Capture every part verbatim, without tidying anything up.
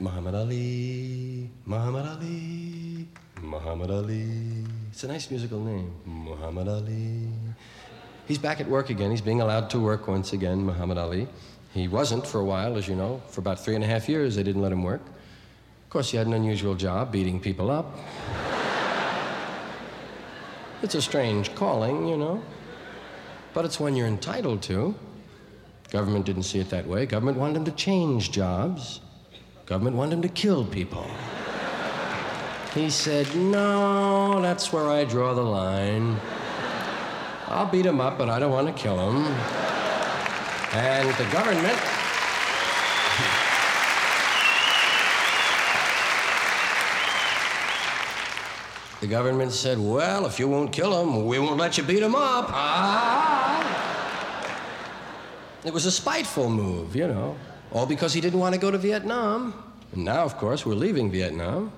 Muhammad Ali, Muhammad Ali, Muhammad Ali. It's a nice musical name, Muhammad Ali. He's back at work again. He's being allowed to work once again, Muhammad Ali. He wasn't for a while, as you know. For about three and a half years, they didn't let him work. Of course, he had an unusual job, beating people up. It's a strange calling, you know. But it's one you're entitled to. Government didn't see it that way. Government wanted him to change jobs. Government wanted him to kill people. He said, no, that's where I draw the line. I'll beat him up, but I don't want to kill him. And the government... The government said, well, if you won't kill him, we won't let you beat him up. Ah! It was a spiteful move, you know, all because he didn't want to go to Vietnam. And now, of course, we're leaving Vietnam.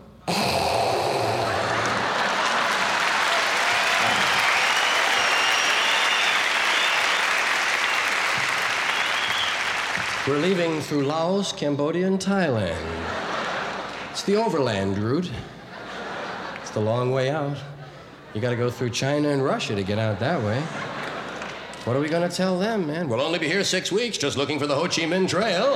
We're leaving through Laos, Cambodia, and Thailand. It's the overland route. It's the long way out. You gotta go through China and Russia to get out that way. What are we gonna tell them, man? We'll only be here six weeks just looking for the Ho Chi Minh Trail.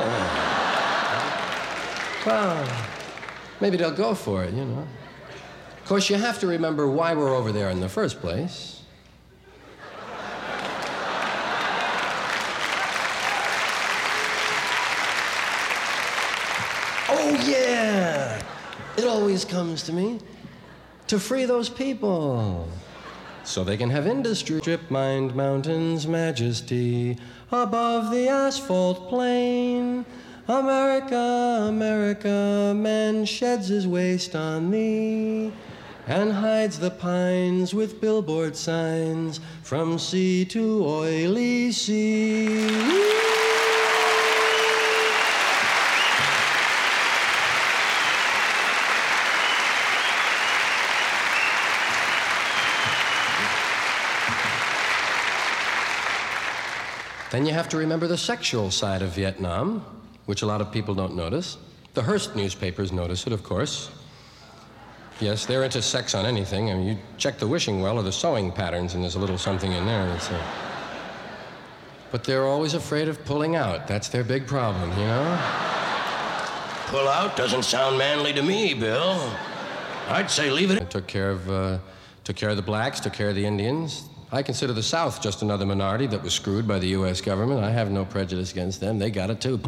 Well, maybe they'll go for it, you know. Of course, you have to remember why we're over there in the first place. Oh, yeah! It always comes to me. To free those people. So they can have industry. Strip-mined mountains' majesty above the asphalt plain. America, America, man sheds his waste on thee and hides the pines with billboard signs from sea to oily sea. Then you have to remember the sexual side of Vietnam, which a lot of people don't notice. The Hearst newspapers notice it, of course. Yes, they're into sex on anything. I mean, you check the wishing well or the sewing patterns, and there's a little something in there. That's a... But they're always afraid of pulling out. That's their big problem, you know? Pull out doesn't sound manly to me, Bill. I'd say leave it. I took care of, uh, took care of the blacks, took care of the Indians. I consider the South just another minority that was screwed by the U S government. I have no prejudice against them. They got it too.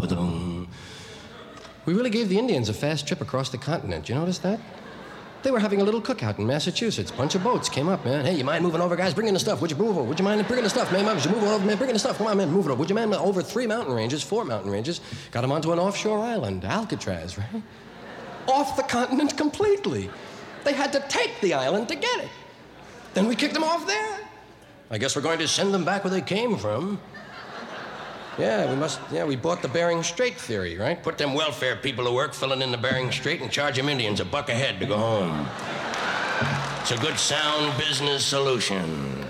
We really gave the Indians a fast trip across the continent. You notice that? They were having a little cookout in Massachusetts. Bunch of boats came up, man. Hey, you mind moving over, guys? Bring in the stuff. Would you move over? Would you mind bringing the stuff, man? Would you move over, man? Bring in the stuff. Come on, man. Move it over. Would you mind over three mountain ranges, four mountain ranges? Got them onto an offshore island, Alcatraz, right? Off the continent completely. They had to take the island to get it. Then we kicked them off there. I guess we're going to send them back where they came from. Yeah, we must, yeah, we bought the Bering Strait theory, right? Put them welfare people to work filling in the Bering Strait and charge them Indians a buck a head to go home. It's a good, sound business solution.